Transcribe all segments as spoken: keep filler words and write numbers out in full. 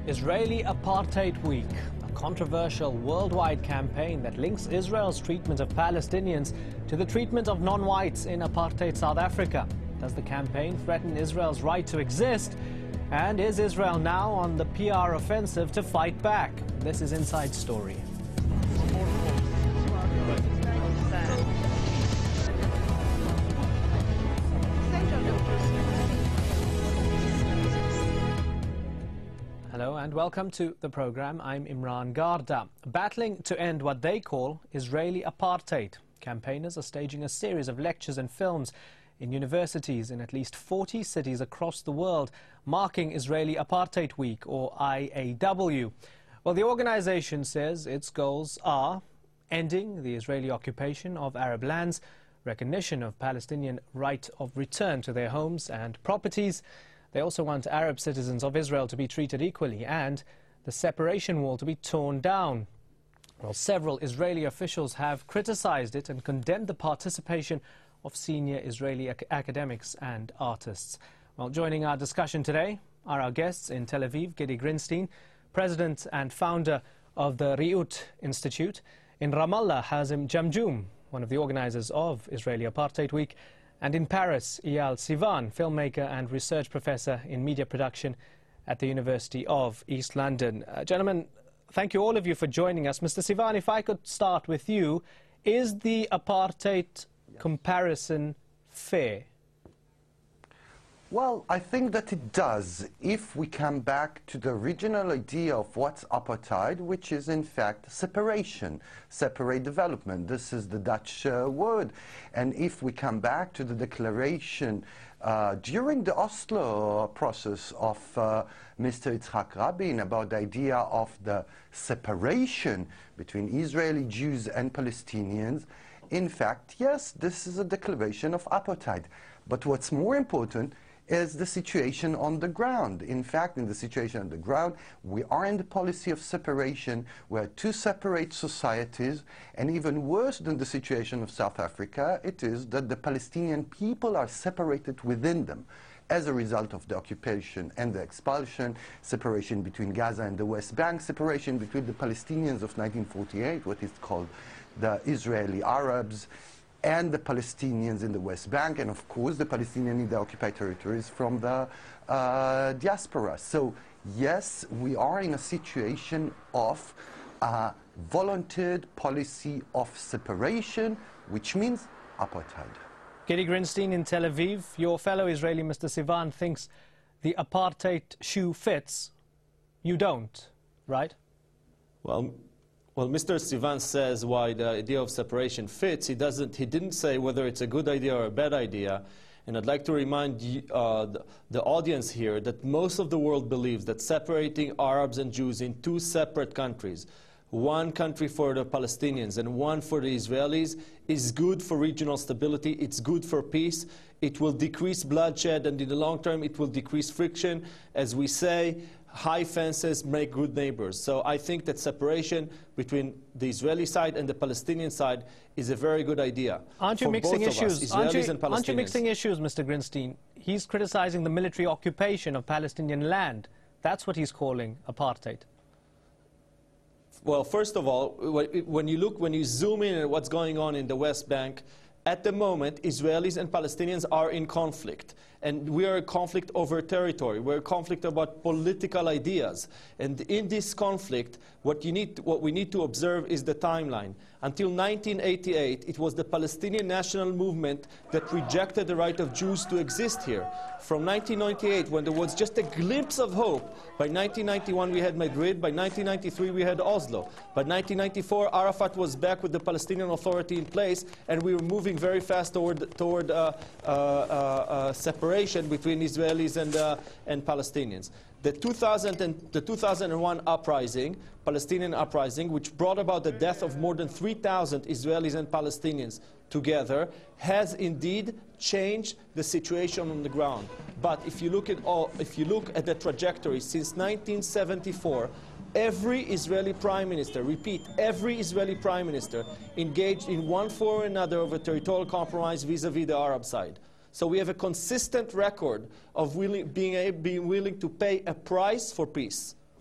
Israeli Apartheid Week, a controversial worldwide campaign that links Israel's treatment of Palestinians to the treatment of non-whites in apartheid South Africa. Does the campaign threaten Israel's right to exist? And is Israel now on the P R offensive to fight back? This is Inside Story. Hello and welcome to the program. I'm Imran Garda. Battling to end what they call Israeli apartheid, campaigners are staging a series of lectures and films in universities in at least forty cities across the world, marking Israeli Apartheid Week, or I A W. Well, the organization says its goals are ending the Israeli occupation of Arab lands, recognition of Palestinian right of return to their homes and properties. They also want Arab citizens of Israel to be treated equally and the separation wall to be torn down. Well, several Israeli officials have criticized it and condemned the participation of senior Israeli ac academics and artists. Well, joining our discussion today are our guests in Tel Aviv, Gidi Grinstein, president and founder of the Reut Institute. In Ramallah, Hazem Jamjoom, one of the organizers of Israeli Apartheid Week. And in Paris, Eyal Sivan, filmmaker and research professor in media production at the University of East London. Uh, gentlemen, thank you all of you for joining us. Mister Sivan, if I could start with you, is the apartheid yes. comparison fair? Well, I think that it does, if we come back to the original idea of what's apartheid, which is in fact separation, separate development. This is the Dutch uh, word. And if we come back to the declaration uh, during the Oslo process of uh, Mister Yitzhak Rabin about the idea of the separation between Israeli Jews and Palestinians, in fact, yes, this is a declaration of apartheid. But what's more important is the situation on the ground. In fact, in the situation on the ground, we are in the policy of separation. We're two separate societies, and even worse than the situation of South Africa, it is that the Palestinian people are separated within them as a result of the occupation and the expulsion, separation between Gaza and the West Bank, separation between the Palestinians of nineteen forty-eight, what is called the Israeli Arabs, and the Palestinians in the West Bank, and of course the Palestinians in the occupied territories from the uh, diaspora. So yes, we are in a situation of a volunteered policy of separation, which means apartheid. Gidi Grinstein in Tel Aviv, your fellow Israeli Mister Sivan thinks the apartheid shoe fits. You don't, right? Well, Well, Mister Sivan says why the idea of separation fits. He doesn't. He didn't say whether it's a good idea or a bad idea. And I'd like to remind you, uh, the, the audience here that most of the world believes that separating Arabs and Jews in two separate countries, one country for the Palestinians and one for the Israelis, is good for regional stability. It's good for peace. It will decrease bloodshed, and in the long term, it will decrease friction. As we say, high fences make good neighbors. So I think that separation between the Israeli side and the Palestinian side is a very good idea. Aren't you mixing issues? Us, aren't, you, and Palestinians. aren't you mixing issues, Mister Grinstein? He's criticizing the military occupation of Palestinian land. That's what he's calling apartheid. Well, first of all, when you look, when you zoom in at what's going on in the West Bank, at the moment, Israelis and Palestinians are in conflict. And we are in conflict over territory. We're in conflict about political ideas. And in this conflict, what, you need, what we need to observe is the timeline. Until nineteen eighty-eight, it was the Palestinian national movement that rejected the right of Jews to exist here. From nineteen ninety-eight, when there was just a glimpse of hope, by nineteen ninety-one we had Madrid, by nineteen ninety-three we had Oslo. By nineteen ninety-four, Arafat was back with the Palestinian Authority in place, and we were moving very fast toward, toward uh, uh, uh, uh, separation between Israelis and, uh, and Palestinians. The two thousand and the two thousand one uprising, Palestinian uprising, which brought about the death of more than three thousand Israelis and Palestinians together, has indeed changed the situation on the ground. But if you look at all, if you look at the trajectory since nineteen seventy-four, every Israeli prime minister, repeat, every Israeli prime minister engaged in one form or another of a territorial compromise vis-à-vis the Arab side. So we have a consistent record of willing, being, a, being willing to pay a price for peace.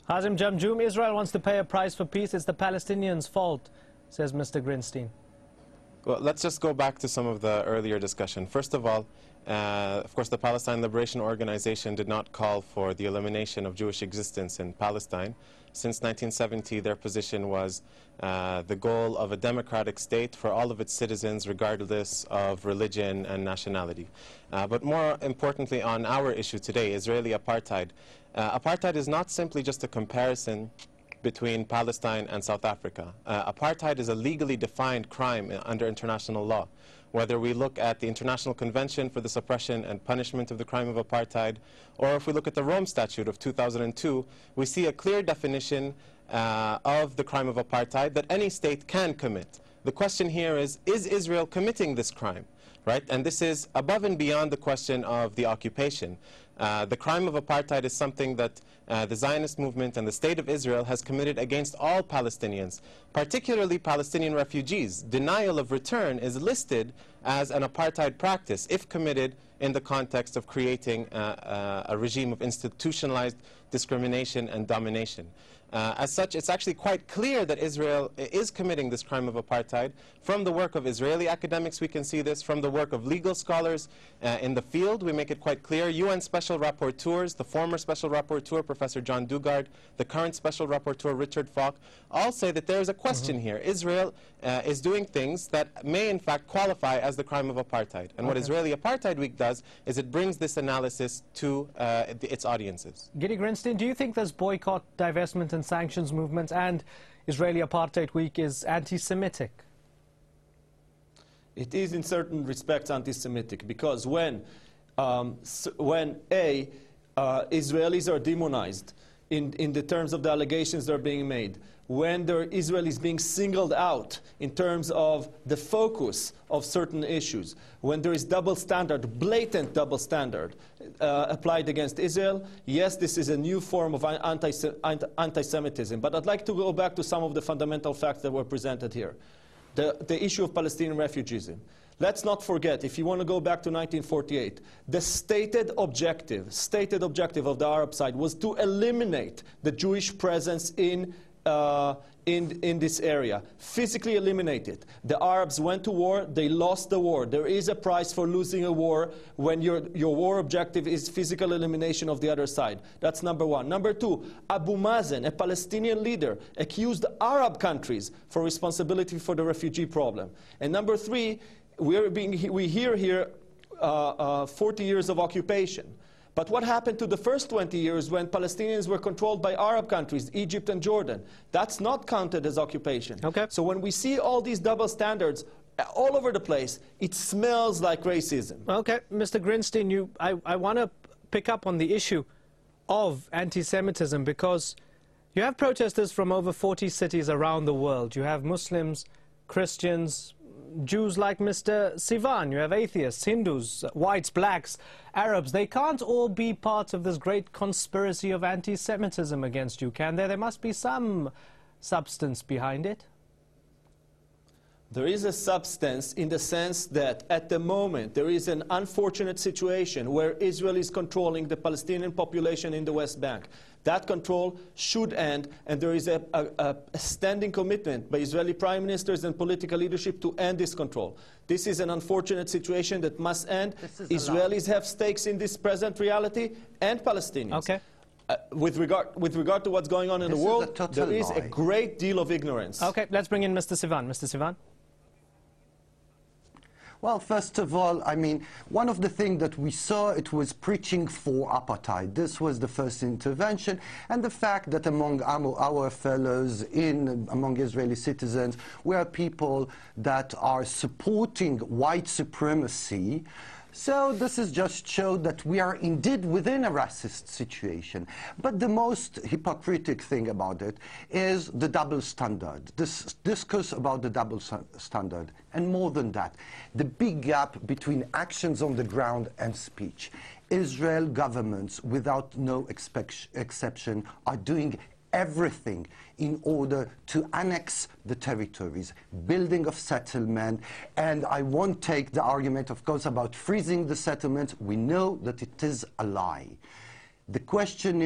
Hazim Jamjoom, Israel wants to pay a price for peace. It's the Palestinians' fault, says Mister Grinstein. Well, let's just go back to some of the earlier discussion. First of all, uh, of course, the Palestine Liberation Organization did not call for the elimination of Jewish existence in Palestine. Since nineteen seventy, their position was uh, the goal of a democratic state for all of its citizens, regardless of religion and nationality. Uh, but more importantly, on our issue today, Israeli apartheid. Uh, apartheid is not simply just a comparison between Palestine and South Africa. Uh, apartheid is a legally defined crime under international law. Whether we look at the International Convention for the Suppression and Punishment of the Crime of Apartheid, or if we look at the Rome Statute of two thousand two, we see a clear definition uh, of the crime of apartheid that any state can commit. The question here is, is Israel committing this crime? Right? And this is above and beyond the question of the occupation. Uh, the crime of apartheid is something that uh, the Zionist movement and the State of Israel has committed against all Palestinians, particularly Palestinian refugees. Denial of return is listed as an apartheid practice if committed in the context of creating uh, uh, a regime of institutionalized discrimination and domination. Uh, as such, it's actually quite clear that Israel is committing this crime of apartheid. From the work of Israeli academics, we can see this. From the work of legal scholars uh, in the field, we make it quite clear. U N Special Rapporteurs, the former Special Rapporteur, Professor John Dugard, the current Special Rapporteur, Richard Falk, all say that there is a question mm-hmm. here. Israel uh, is doing things that may, in fact, qualify as the crime of apartheid. And okay. what Israeli Apartheid Week does is it brings this analysis to uh, its audiences. Gidi Grinstein, do you think this boycott, divestment, and sanctions movement and Israeli Apartheid Week is anti-Semitic? It is in certain respects anti-Semitic because when, um, when A, uh, Israelis are demonized in, in the terms of the allegations that are being made, when there Israel is being singled out in terms of the focus of certain issues, when there is double standard, blatant double standard uh, applied against Israel, yes, this is a new form of anti-Semitism. But I'd like to go back to some of the fundamental facts that were presented here. The, the issue of Palestinian refugees. Let's not forget, if you want to go back to nineteen forty-eight, the stated objective, stated objective of the Arab side was to eliminate the Jewish presence in Uh, in, in this area, physically eliminate it. The Arabs went to war, they lost the war. There is a price for losing a war when your, your war objective is physical elimination of the other side. That's number one. Number two, Abu Mazen, a Palestinian leader, accused Arab countries for responsibility for the refugee problem. And number three, we're being, we hear here uh, uh, forty years of occupation. But what happened to the first twenty years when Palestinians were controlled by Arab countries, Egypt and Jordan? That's not counted as occupation. Okay. So when we see all these double standards all over the place, it smells like racism. Okay, Mister Grinstein, you, I, I want to pick up on the issue of anti-Semitism because you have protesters from over forty cities around the world. You have Muslims, Christians, Jews like Mister Sivan, you have atheists, Hindus, whites, blacks, Arabs. They can't all be part of this great conspiracy of anti-Semitism against you, can there? There must be some substance behind it. There is a substance in the sense that at the moment there is an unfortunate situation where Israel is controlling the Palestinian population in the West Bank. That control should end, and there is a, a, a standing commitment by Israeli prime ministers and political leadership to end this control. This is an unfortunate situation that must end. Israelis have stakes in this present reality, and Palestinians. Okay. Uh, with, regard, with regard to what's going on in this the world, is there is lie. a great deal of ignorance. Okay, let's bring in Mister Sivan. Mister Sivan? Well, first of all, I mean, one of the things that we saw, it was preaching for apartheid. This was the first intervention, and the fact that among our, our fellows, in, among Israeli citizens, were people that are supporting white supremacy. So this is just showed that we are indeed within a racist situation. But the most hypocritical thing about it is the double standard, this discourse about the double standard. And more than that, the big gap between actions on the ground and speech. Israel governments, without no exception, are doing everything in order to annex the territories, building of settlement, and I won't take the argument, of course, about freezing the settlements. We know that it is a lie. The question is,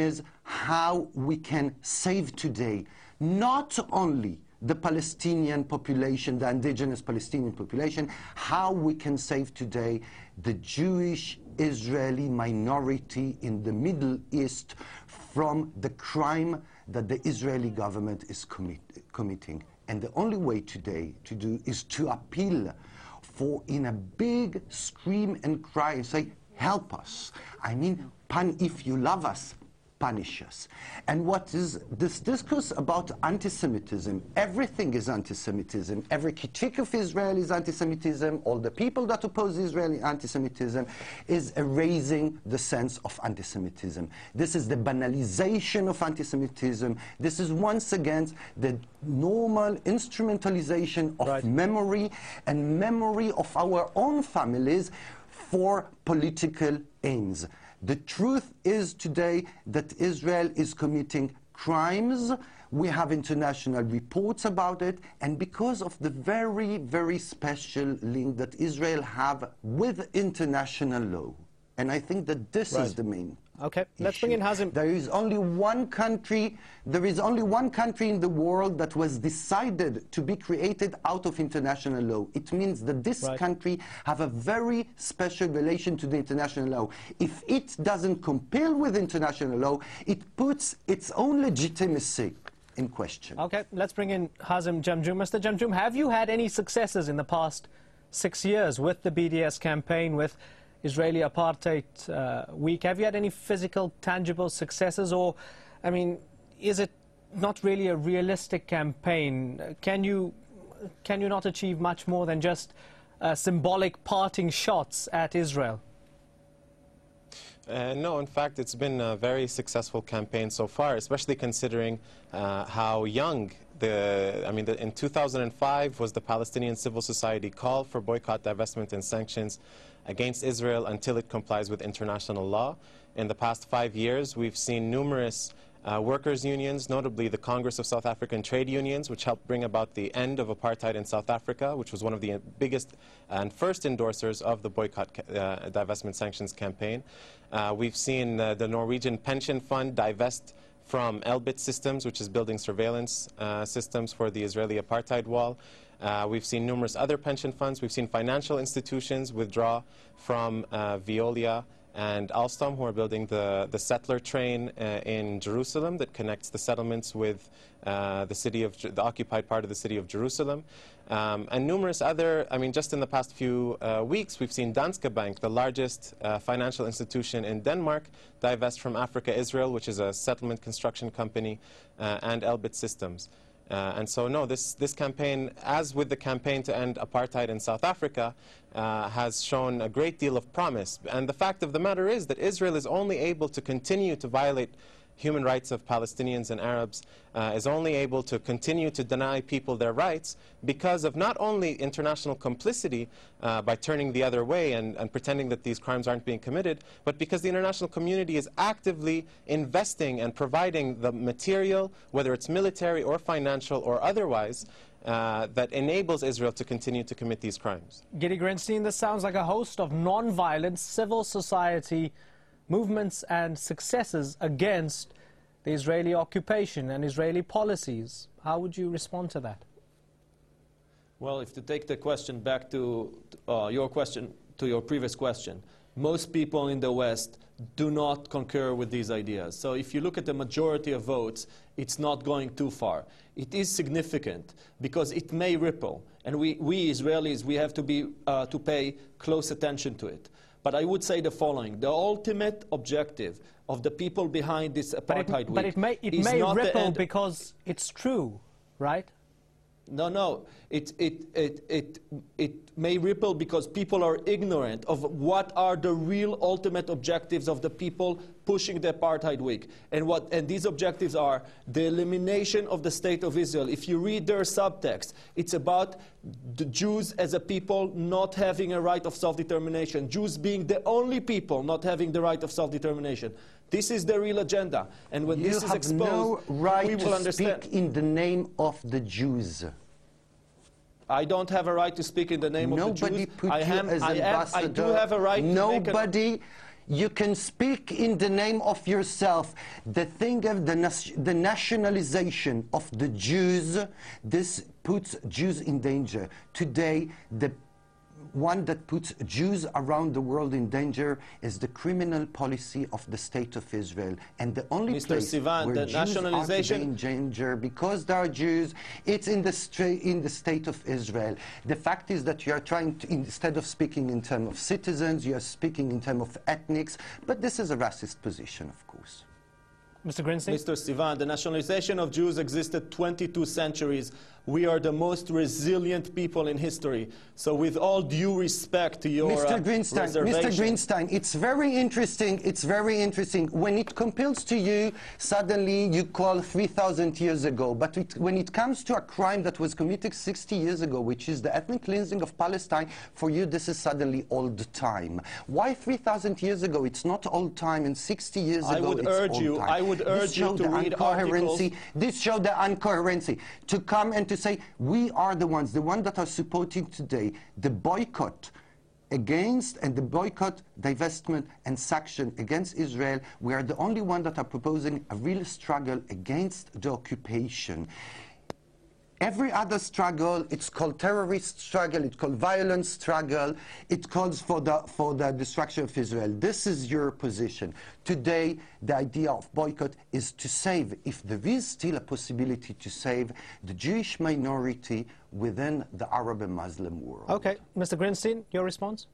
how we can save today not only the Palestinian population, the indigenous Palestinian population, how we can save today the Jewish Israeli minority in the Middle East from the crime that the Israeli government is commit committing. And the only way today to do is to appeal for, in a big scream and cry, and say, help us. I mean, pan, if you love us, punish us. And what is this discourse about anti-Semitism? Everything is anti-Semitism. Every critique of Israel is anti-Semitism. All the people that oppose Israeli anti-Semitism is erasing the sense of anti-Semitism. This is the banalization of anti-Semitism. This is once again the normal instrumentalization of right. memory and memory of our own families for political aims. The truth is today that Israel is committing crimes. We have international reports about it, and because of the very, very special link that Israel have with international law, and I think that this right. is the main Okay, let's issue. bring in Hazem. There is only one country, there is only one country in the world that was decided to be created out of international law. It means that this right. country have a very special relation to the international law. If it doesn't comply with international law, it puts its own legitimacy in question. Okay, let's bring in Hazem Jamjoom. Mister Jamjoom, have you had any successes in the past six years with the B D S campaign, with Israeli Apartheid uh, Week? Have you had any physical, tangible successes? Or, I mean, is it not really a realistic campaign? Can you, can you not achieve much more than just uh, symbolic parting shots at Israel? Uh, no, in fact, it's been a very successful campaign so far, especially considering uh, how young the, I mean, the, in two thousand five was the Palestinian civil society call for boycott, divestment, and sanctions against Israel until it complies with international law. In the past five years, we've seen numerous uh, workers' unions, notably the Congress of South African Trade Unions, which helped bring about the end of apartheid in South Africa, which was one of the biggest and first endorsers of the boycott, uh, divestment, sanctions campaign. Uh, we've seen uh, the Norwegian Pension Fund divest from Elbit Systems, which is building surveillance uh, systems for the Israeli apartheid wall. Uh, we've seen numerous other pension funds. We've seen financial institutions withdraw from uh, Veolia and Alstom, who are building the, the settler train uh, in Jerusalem that connects the settlements with uh, the city of, the occupied part of the city of Jerusalem. Um, and numerous other, I mean, just in the past few uh, weeks, we've seen Danske Bank, the largest uh, financial institution in Denmark, divest from Africa Israel, which is a settlement construction company, uh, and Elbit Systems. Uh, and so, no, this, this campaign, as with the campaign to end apartheid in South Africa, uh, has shown a great deal of promise. And the fact of the matter is that Israel is only able to continue to violate human rights of Palestinians and Arabs, uh, is only able to continue to deny people their rights because of not only international complicity uh, by turning the other way and, and pretending that these crimes aren't being committed, but because the international community is actively investing and providing the material, whether it's military or financial or otherwise, uh, that enables Israel to continue to commit these crimes. Gidi Grenstein, this sounds like a host of non-violent civil society movements and successes against the Israeli occupation and Israeli policies. How would you respond to that? Well, if to take the question back to uh, your question, to your previous question, most people in the West do not concur with these ideas. So if you look at the majority of votes, it's not going too far. It is significant because it may ripple, and we, we Israelis, we have to, be, uh, to pay close attention to it. But I would say the following: the ultimate objective of the people behind this apartheid but it, week but it may, it is may not ripple the end. Because it's true, right? No, no. It, it, it, it, it may ripple because people are ignorant of what are the real ultimate objectives of the people pushing the apartheid week. And, what, and these objectives are the elimination of the state of Israel. If you read their subtext, it's about the Jews as a people not having a right of self-determination, Jews being the only people not having the right of self-determination. This is the real agenda. And when you this is have exposed, no right we will to understand. speak in the name of the Jews. I don't have a right to speak in the name Nobody of the Jews. put I you am, as I, am, ambassador. I do have a right Nobody, to make You can speak in the name of yourself. The thing of the, nas the nationalization of the Jews, this puts Jews in danger. Today, the one that puts Jews around the world in danger is the criminal policy of the State of Israel. And the only Mister place Sivan, where the Jews nationalization... are in danger because they are Jews, it's in the, stra in the State of Israel. The fact is that you are trying to, instead of speaking in terms of citizens, you are speaking in terms of ethnics, but this is a racist position, of course. Mister Grinstein? Mister Sivan, the nationalization of Jews existed twenty-two centuries. We are the most resilient people in history. So with all due respect to your Mister uh, Grinstein, Mister Grinstein, it's very interesting, it's very interesting. When it compels to you, suddenly you call three thousand years ago. But it, when it comes to a crime that was committed sixty years ago, which is the ethnic cleansing of Palestine, for you this is suddenly old time. Why three thousand years ago? It's not old time, and sixty years I ago would it's urge old you, time. I would urge this you to read incoherency. articles. This showed the incoherency. To come and to say, we are the ones, the ones that are supporting today the boycott against and the boycott, divestment and sanction against Israel. We are the only ones that are proposing a real struggle against the occupation. Every other struggle, it's called terrorist struggle, it's called violent struggle, it calls for the, for the destruction of Israel. This is your position. Today, the idea of boycott is to save, if there is still a possibility to save, the Jewish minority within the Arab and Muslim world. Okay, Mister Grinstein, your response?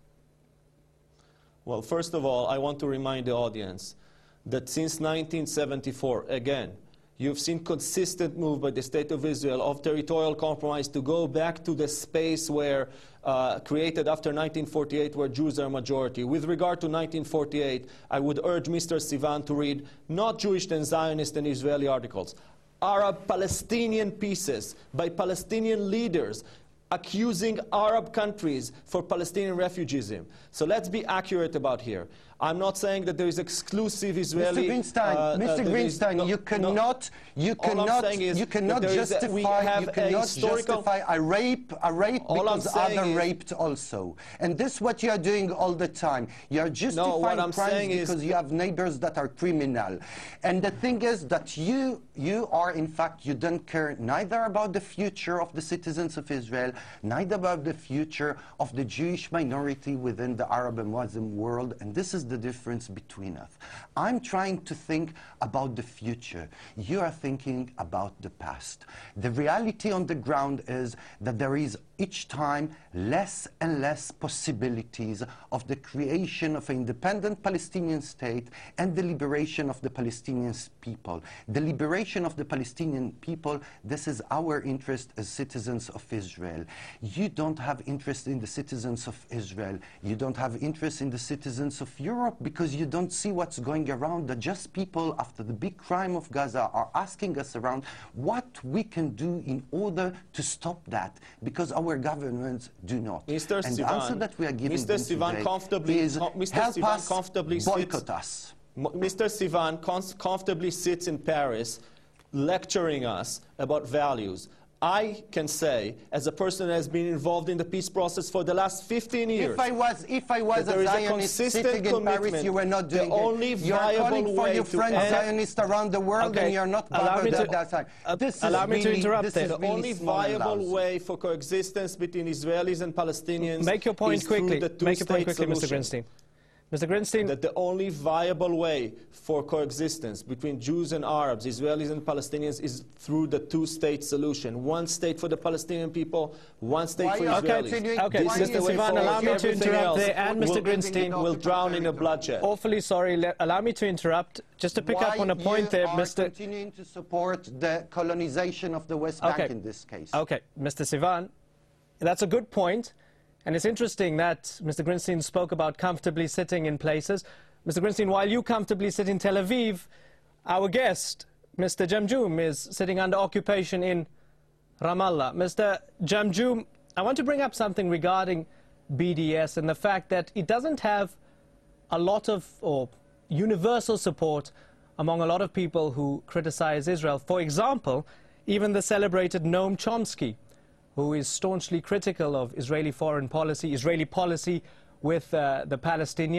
Well, first of all, I want to remind the audience that since nineteen seventy-four, again, you've seen consistent move by the State of Israel of territorial compromise to go back to the space where uh, created after nineteen forty-eight, where Jews are a majority. With regard to nineteen forty-eight, I would urge Mister Sivan to read not Jewish and Zionist and Israeli articles, Arab-Palestinian pieces by Palestinian leaders accusing Arab countries for Palestinian refugeeism. So let's be accurate about here. I'm not saying that there is exclusive Israeli... Mister Grinstein, uh, Mister uh, Grinstein, no, you cannot, no. you cannot, you cannot justify, you cannot justify a rape, a rape because others raped also. And this is what you are doing all the time. You are justifying no, crimes because you have neighbors that are criminal. And the thing is that you, you are, in fact, you don't care neither about the future of the citizens of Israel, neither about the future of the Jewish minority within the Arab and Muslim world. And this is the difference between us. I'm trying to think about the future. You are thinking about the past. The reality on the ground is that there is each time less and less possibilities of the creation of an independent Palestinian state and the liberation of the Palestinian people. The liberation of the Palestinian people, this is our interest as citizens of Israel. You don't have interest in the citizens of Israel. You don't have interest in the citizens of Europe because you don't see what's going around. The just people, after the big crime of Gaza, are asking us around what we can do in order to stop that, because our governments do not. Mister And Sivan, the answer that we are giving Mister them Sivan today comfortably, is com Mister help Sivan us, comfortably boycott sits, us. Mister Sivan comfortably sits in Paris lecturing us about values. I can say, as a person that has been involved in the peace process for the last fifteen years, If I was, if I was a Zionist sitting in Paris, you were not doing the only it. You are calling for your friends Zionists around the world, okay. and you're not Allow bothered me to, at that time. uh, This allow is me really, to interrupt this there. is the really only small and viable lousy. way for coexistence between Israelis and Palestinians Make your point is through quickly. the Make your point two-state quickly, Mister solution. Grinstein. Mister Grinstein, That the only viable way for coexistence between Jews and Arabs, Israelis and Palestinians, is through the two-state solution. One state for the Palestinian people, one state Why for are you Israelis. continuing- okay, why Mister are you Sivan, forward? allow me to Everything interrupt else there, and Mister will- Grinstein will drown in a bloodshed. awfully sorry. Let, allow me to interrupt. Just to pick Why up on a point you there, are Mister continuing to support the colonization of the West Bank Okay. in this case. Okay, Mister Sivan, that's a good point. And it's interesting that Mister Grinstein spoke about comfortably sitting in places. Mister Grinstein, while you comfortably sit in Tel Aviv, our guest, Mister Jamjoom, is sitting under occupation in Ramallah. Mister Jamjoom, I want to bring up something regarding B D S and the fact that it doesn't have a lot of, or universal support among a lot of people who criticize Israel. For example, even the celebrated Noam Chomsky, who is staunchly critical of Israeli foreign policy, Israeli policy with uh, the Palestinians.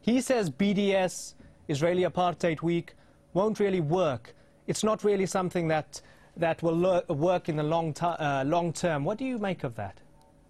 He says B D S, Israeli Apartheid Week, won't really work. It's not really something that, that will work in the long, uh, long term. What do you make of that?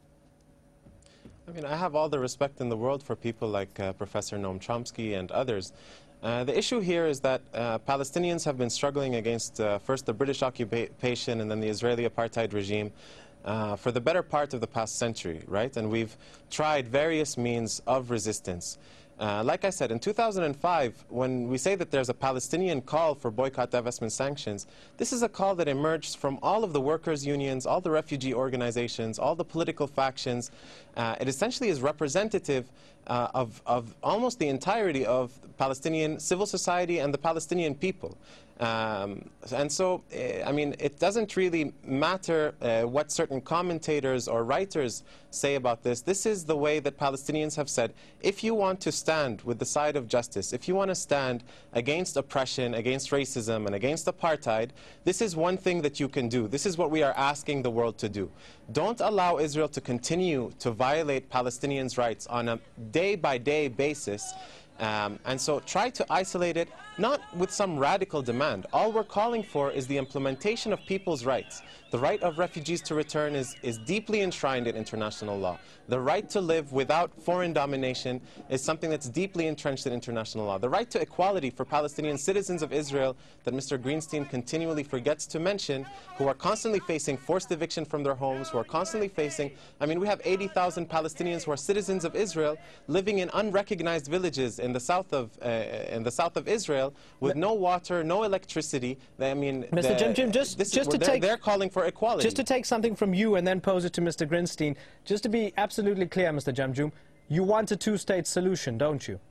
I mean, I have all the respect in the world for people like uh, Professor Noam Chomsky and others. Uh, the issue here is that uh, Palestinians have been struggling against uh, first the British occupation and then the Israeli apartheid regime uh, for the better part of the past century, right? And we've tried various means of resistance. Uh, like I said, in two thousand five, when we say that there's a Palestinian call for boycott, divestment, sanctions, this is a call that emerged from all of the workers' unions, all the refugee organizations, all the political factions. Uh, it essentially is representative uh, of, of almost the entirety of Palestinian civil society and the Palestinian people. Um, and so, uh, I mean, it doesn't really matter uh, what certain commentators or writers say about this. This is the way that Palestinians have said, if you want to stand with the side of justice, if you want to stand against oppression, against racism, and against apartheid, this is one thing that you can do. This is what we are asking the world to do. Don't allow Israel to continue to violate Palestinians' rights on a day-by-day basis. Um, and so try to isolate it, not with some radical demand. All we're calling for is the implementation of people's rights. The right of refugees to return is, is deeply enshrined in international law. The right to live without foreign domination is something that's deeply entrenched in international law. The right to equality for Palestinian citizens of Israel that Mister Greenstein continually forgets to mention, who are constantly facing forced eviction from their homes, who are constantly facing, I mean, we have eighty thousand Palestinians who are citizens of Israel living in unrecognized villages in the south of, uh, in the south of Israel with no water, no electricity. I mean, Mister Jim, Jim, just, this just is, to they're, take... they're calling for equality. Just to take something from you and then pose it to Mister Greenstein, just to be absolutely clear, Mister Jamjoom, you want a two-state solution, don't you?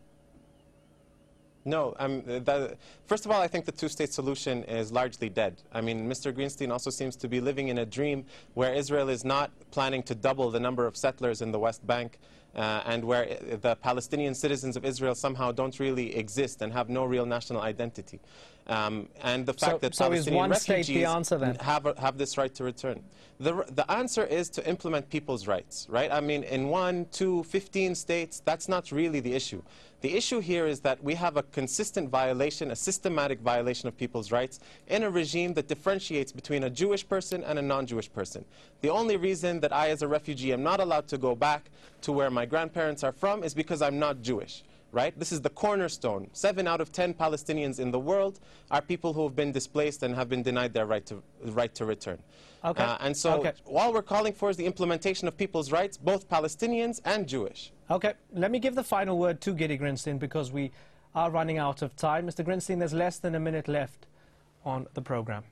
No. Um, the, first of all, I think the two-state solution is largely dead. I mean, Mister Greenstein also seems to be living in a dream where Israel is not planning to double the number of settlers in the West Bank, Uh, and where the Palestinian citizens of Israel somehow don't really exist and have no real national identity. Um, and the fact so, that so Palestinian is one state the refugees answer, then? have, a, have this right to return. The, the answer is to implement people's rights, right? I mean, in one, two, fifteen states, that's not really the issue. The issue here is that we have a consistent violation, a systematic violation of people's rights in a regime that differentiates between a Jewish person and a non-Jewish person. The only reason that I, as a refugee, am not allowed to go back to where my grandparents are from is because I'm not Jewish, right? This is the cornerstone. Seven out of ten Palestinians in the world are people who have been displaced and have been denied their right to, right to return. Okay. Uh, and so okay. all we're calling for is the implementation of people's rights, both Palestinians and Jewish. Okay, let me give the final word to Gidi Greenstein because we are running out of time. Mister Greenstein, there's less than a minute left on the program.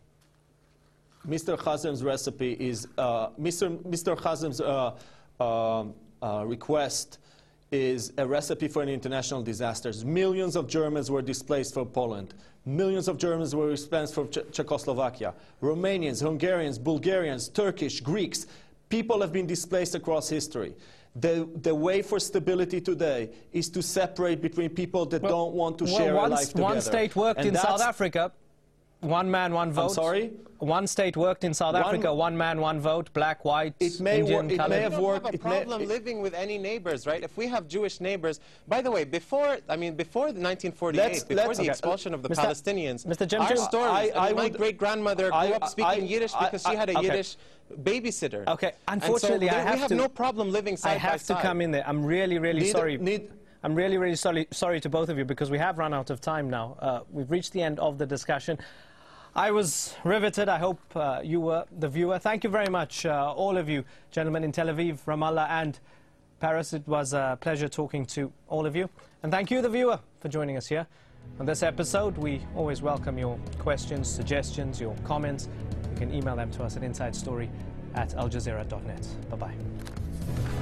Mister Khazem's recipe is, uh, Mister Mister Khazem's uh, uh, uh, request is a recipe for an international disasters. Millions of Germans were displaced from Poland. Millions of Germans were displaced from Ch Czechoslovakia. Romanians, Hungarians, Bulgarians, Turkish, Greeks. People have been displaced across history. The, the way for stability today is to separate between people that well, don't want to well, share one, a life together. One state worked and in South Africa. One man, one vote. I'm sorry? One state worked in South one, Africa. One man, one vote. Black, white, it may Indian, it may have we don't worked. have a it problem may, living with any neighbors, right? If we have Jewish neighbors, by the way, before I mean before nineteen forty-eight, let's, before let's, the okay. expulsion of the Mister Palestinians, Mister Jim our Jim, stories. I, I I mean, my would, great grandmother grew I, up speaking I, Yiddish I, because she had a okay. Yiddish babysitter. Okay, unfortunately, and so I have we have to, no problem living side I have by to side. come in there. I'm really, really need, sorry. Need, I'm really, really sorry, sorry to both of you because we have run out of time now. Uh, we've reached the end of the discussion. I was riveted. I hope uh, you were, the viewer. Thank you very much, uh, all of you, gentlemen in Tel Aviv, Ramallah and Paris. It was a pleasure talking to all of you. And thank you, the viewer, for joining us here. On this episode, we always welcome your questions, suggestions, your comments. You can email them to us at inside story at al jazeera dot net. Bye-bye.